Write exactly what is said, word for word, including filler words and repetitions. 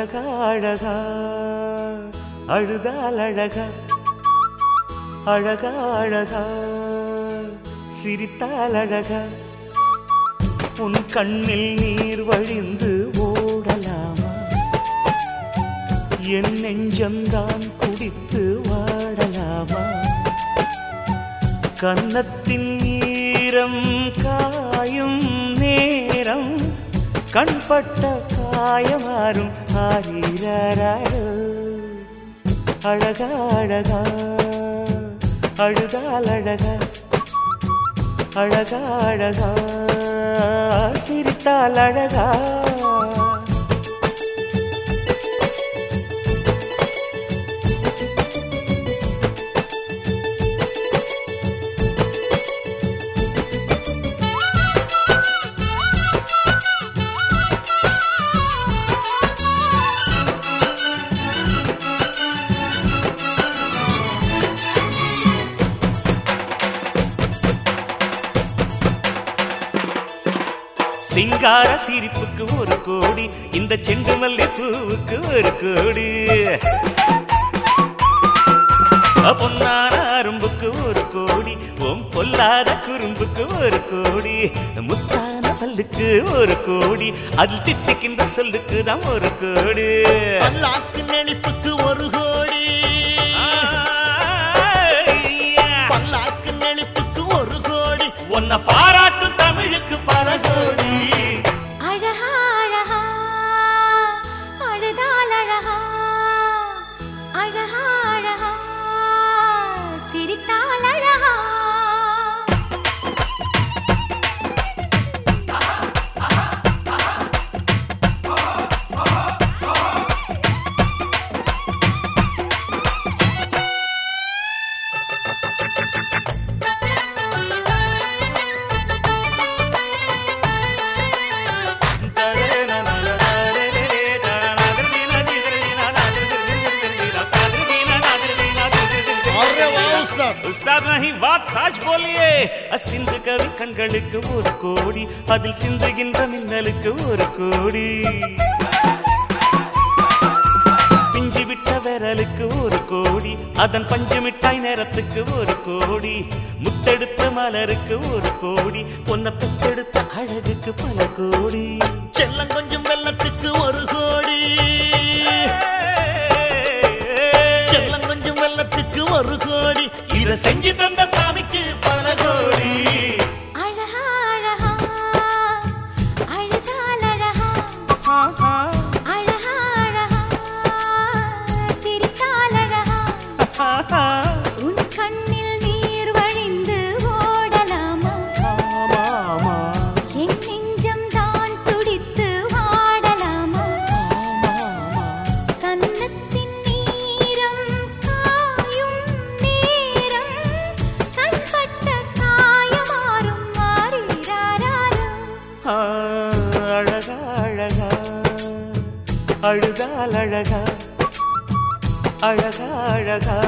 அழகா அழகா அழுதால் அழகா அழகா அழகா சிரித்தால் அழகா உன் கண்ணில் நீர் வழிந்து ஓடலாமா என் நெஞ்சம்தான் குடித்து வாடலாமா கன்னத்தின் ஈரம் காயும் நேரம் கண்பட்ட காயமாறும் ஆரீராரோ அழகா அழகா அழுதால் அழகா அழகா அழகா சிரித்தால் அழகா சிங்கார சிரிப்புக்கு ஒரு கோடி இந்த செண்டு மல்லி பூவுக்கு ஒரு கோடி பொன்னான அரும்புக்கு ஒரு கோடி ஓம் பொல்லாத குறும்புக்கு ஒரு கோடி முத்தான பல்லுக்கு ஒரு கோடி அதில் தித்திக்கின்ற சொல்லுக்கு தான் ஒரு கோடி பல்லாக்கு நெளிப்புக்கு ஒரு கோடி பல்லாக்கு நெளிப்புக்கு ஒரு கோடி உன்னை பாராட்டும் தமிழுக்கு பல கோடி அழகா அழகா அழுதால் அழகா அழகா அழகா சிரித்தால் அழகா உஸ்தாத் नहीं बात ताज बोलिए சிந்து கவி கண்களுக்கு ஒரு கோடி அதில் சிந்துகின்ற மின்னலுக்கு ஒரு கோடி பிஞ்சு விட்ட விரலுக்கு ஒரு கோடி அதன் பஞ்சு மிட்டாய் நேரத்துக்கு ஒரு கோடி முத்தெடுத்த மலருக்கு ஒரு கோடி பொன்ன பெத்தெடுத்த அழகுக்கு பல கோடி செல்லம் கொஞ்சம் வெள்ளத்துக்கு ஒரு கோடி செல்லம் கொஞ்சம் வெள்ளத்துக்கு ஒரு கோடி இத செஞ்சு தந்த சாமிக்கு பல கோடி அழகா அழகா அழுதால் அழகா அழகா அழகா சிரித்தால் அழகா உன் கண்ணில் நீர் வழிந்து ஓடலாமா என் நெஞ்சம் தான் துடித்து வாடலாமா கன்னத்தின் நீரம் காயும் நேரம் கண்பட்ட காயமாறும் மாறீராரோ அழகா அழகா அழுதால் அழகா அழகா அழகா